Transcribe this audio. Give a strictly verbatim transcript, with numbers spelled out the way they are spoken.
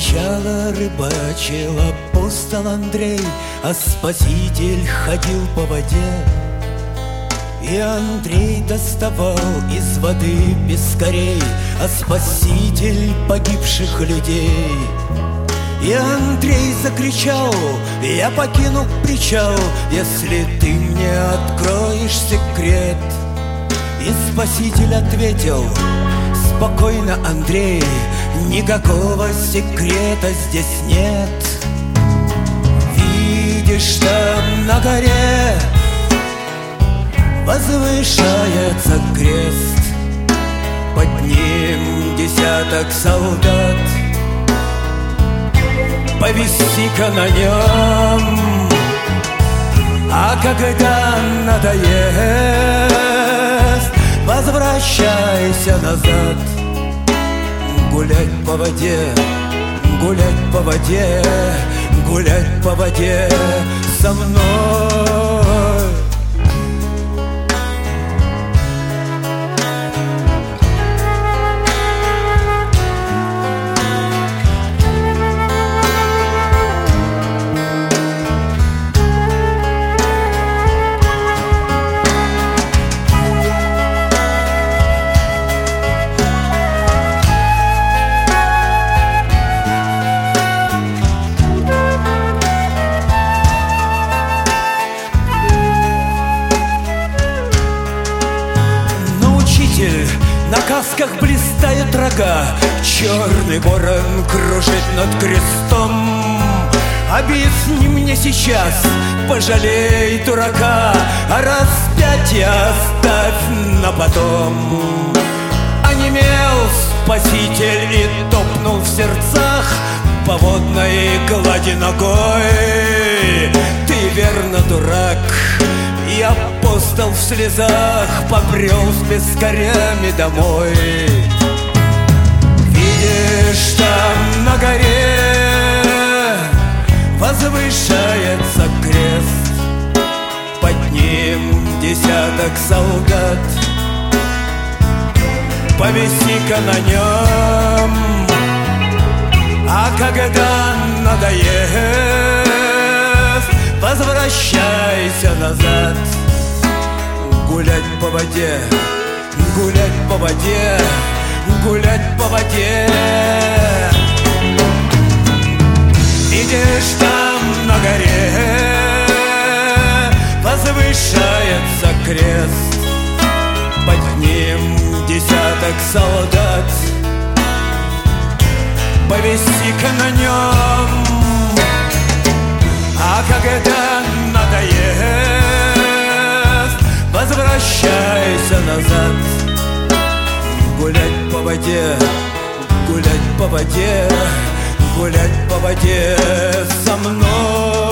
причала рыбачил апостол Андрей, а Спаситель ходил по воде. И Андрей доставал из воды пескарей, а Спаситель погибших людей. И Андрей закричал: я покину причал, если ты мне откроешь секрет. И Спаситель ответил: спокойно, Андрей, никакого секрета здесь нет. Видишь, там на горе возвышается крест, под ним десяток солдат. Повиси-ка на нем, а когда надоест, возвращайся назад. Гулять по воде, гулять по воде, гулять по воде со мной. На касках блистают рога, черный ворон кружит над крестом. Объясни мне сейчас, пожалей дурака, а распятие оставь на потом. Онемел Спаситель и топнул в сердцах по водной глади ногой. Ты верно дурак, и апостол в слезах побрел с пескарями домой. Видишь, там на горе возвышается крест, под ним десяток солдат. Повиси-ка на нем, а когда надоест, возвращайся назад. Гулять по воде, гулять по воде, гулять по воде. Видишь, там на горе возвышается крест, под ним десяток солдат. Повиси-ка на нем, а когда надоест, возвращайся назад. Гулять по воде, гулять по воде, гулять по воде со мной.